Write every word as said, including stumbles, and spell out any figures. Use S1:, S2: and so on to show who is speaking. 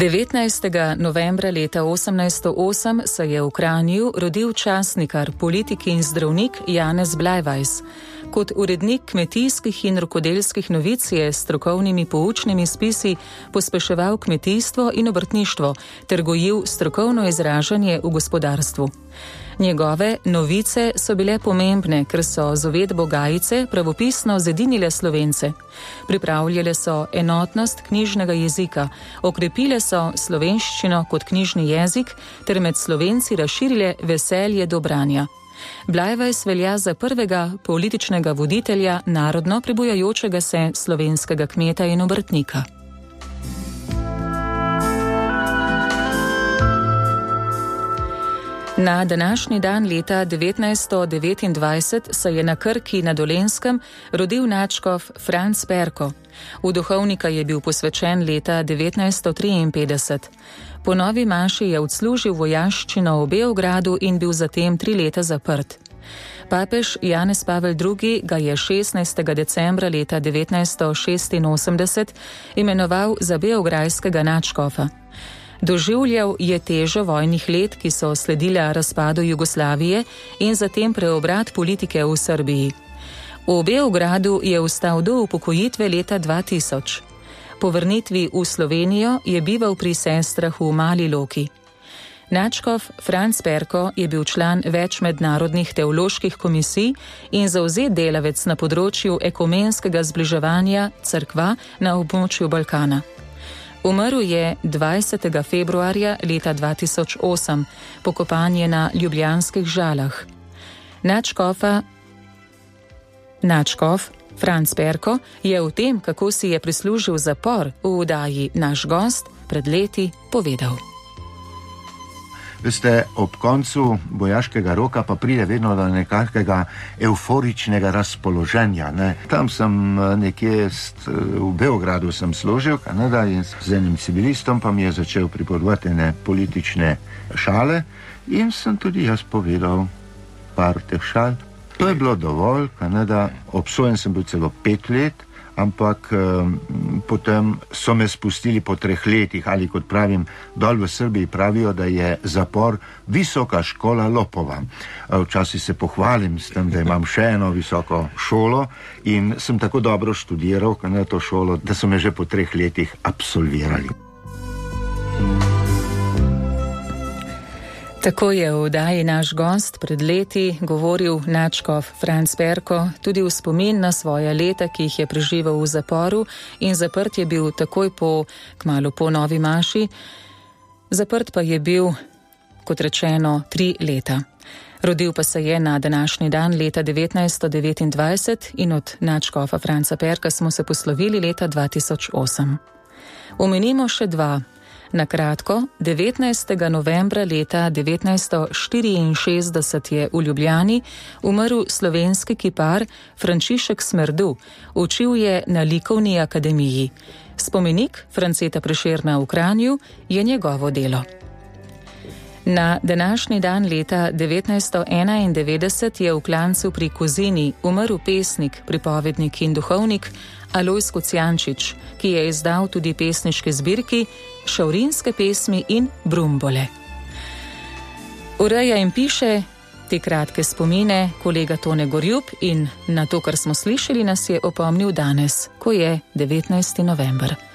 S1: devetnajstega novembra leta osemnajststo osem se je v Kranju rodil časnikar, politik in zdravnik Janez Blajvajs. Kot urednik kmetijskih in rokodelskih novic je s strokovnimi poučnimi spisi pospeševal kmetijstvo in obrtništvo ter gojil strokovno izražanje v gospodarstvu. Njegove novice so bile pomembne, ker so z uvedbo gajice pravopisno zedinile Slovence. Pripravljale so enotnost knjižnega jezika, okrepile so slovenščino kot knjižni jezik ter med Slovenci razširile veselje do branja. Blajvajs velja za prvega političnega voditelja narodno prebujajočega se slovenskega kmeta in obrtnika. Na današnji dan leta devetnajststo devetindvajset se je na Krki na Dolenjskem rodil nadškof Franc Perko. V duhovnika je bil posvečen leta devetnajststo triinpetdeset. Po novi maši je odslužil vojaščino v Beogradu in bil zatem tri leta zaprt. Papež Janez Pavel drugi. ga je šestnajstega decembra leta devetnajststo šestinosemdeset imenoval za beograjskega nadškofa. Doživljal je težo vojnih let, ki so sledila razpadu Jugoslavije in zatem preobrat politike v Srbiji. V Beogradu je ostal do upokojitve leta dva tisoč. Po vrnitvi v Slovenijo je bival pri sestrah v Mali Loki. Nadškof Franc Perko je bil član več mednarodnih teoloških komisij in zavzet delavec na področju ekumenskega zbliževanja cerkva na območju Balkana. Umrl je dvajsetega februarja leta dva tisoč osem, pokopan je na ljubljanskih Žalah. Nadškofa, nadškof Franc Perko je o tem, kako si je prislužil zapor v oddaji Naš gost, pred leti povedal.
S2: Veste, ob koncu vojaškega roka pa pride vedno do nekakega euforičnega razpoloženja. Ne? Tam sem nekje st, v Beogradu sem služil, Kanada, in z enim civilistom pa mi je začel pripovedovati ene politične šale in sem tudi jaz povedal par teh šal. To je bilo dovolj, Kanada, obsojen sem bil celo pet let, ampak um, potem so me spustili po treh letih, ali kot pravim, dol v Srbiji pravijo, da je zapor visoka škola lopova. Včasih se pohvalim s tem, da imam še eno visoko šolo in sem tako dobro študiral na to šolo, da so me že po treh letih absolvirali.
S1: Tako je v oddaji Naš gost pred leti govoril nadškof Franc Perko, tudi v spomin na svoja leta, ki jih je preživel v zaporu, in zaprt je bil takoj po, kmalu po novi maši. Zaprt pa je bil, kot rečeno, tri leta. Rodil pa se je na današnji dan leta devetnajststo devetindvajset in od nadškofa Franca Perka smo se poslovili leta dva tisoč osem. Omenimo še dva. Na kratko, devetnajstega novembra leta devetnajststo štiriinšestdeset je v Ljubljani umrl slovenski kipar Frančišek Smerdu, učil je na Likovni akademiji. Spomenik Franceta Prešerna v Kranju je njegovo delo. Na današnji dan leta devetnajststo enaindevetdeset je v Klancu pri Kozini umrl pesnik, pripovednik in duhovnik Alojz Kocijančič, ki je izdal tudi pesniške zbirki Šavrinske pesmi in Brumbole. Ureja in piše te kratke spomine kolega Tone Gorjup in na to, kar smo slišali, nas je opomnil danes, ko je devetnajsti november.